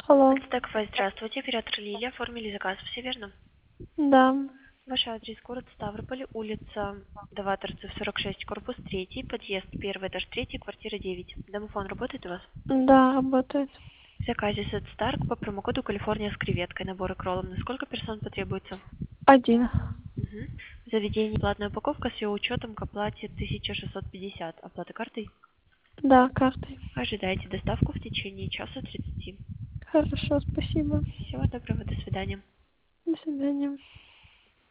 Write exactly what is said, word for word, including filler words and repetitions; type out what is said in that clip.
Алло. Стекфай, здравствуйте, оператор Лилия, оформили заказ, все верно? Да. Ваш адрес город Ставрополь, улица Даваторцев, сорок шесть, корпус три, подъезд первый, этаж три, квартира девять. Домофон работает у вас? Да, работает. В заказе Сет Старк по промокоду Калифорния с креветкой, набор и кроллом. На сколько персон потребуется? Один. Угу. В заведении платная упаковка с ее учетом к оплате тысяча шестьсот пятьдесят. Оплата картой? Да, картой. Ожидайте доставку в течение часа тридцати. Хорошо, спасибо. Всего доброго, до свидания. До свидания.